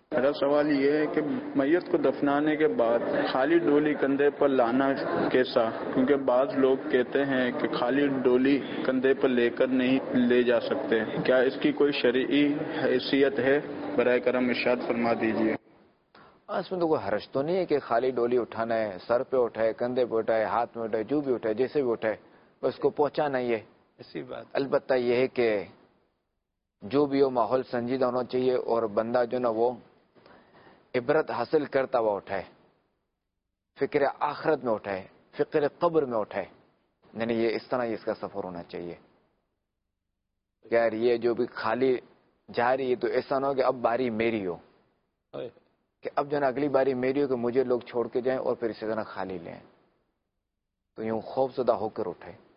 मेरा सवाल ये है कि मैयत को दफनाने के बाद खाली डोली कंधे पर लाना कैसा, क्योंकि बाज लोग कहते हैं कि खाली डोली कंधे पर लेकर नहीं ले जा सकते। क्या इसकी कोई शरई हैसियत है? बराए करम इरशाद फरमा दीजिए। इसमें तो कोई हर्ज तो नहीं है कि खाली डोली उठाना है, सर पे उठाए, कंधे पे उठाए, हाथ में उठाए, जो भी उठाए, जैसे भी उठाए, बस उसको पहुंचाना ही है। इसी बात अलबत्ता यह है कि जो भी हो माहौल संजीदा होना चाहिए और बंदा जो ना वो इबरत हासिल करता हुआ उठाए, फिक्र आखिरत में उठाए, फिक्र कब्र में उठाए। यानी ये इस तरह इसका सफर होना चाहिए। यार ये जो भी खाली जा रही है तो ऐसा ना हो कि अब बारी मेरी हो, कि अब जो ना अगली बारी मेरी हो कि मुझे लोग छोड़ के जाएं और फिर इसी तरह खाली लें। तो यूं खौफजदा होकर उठाए।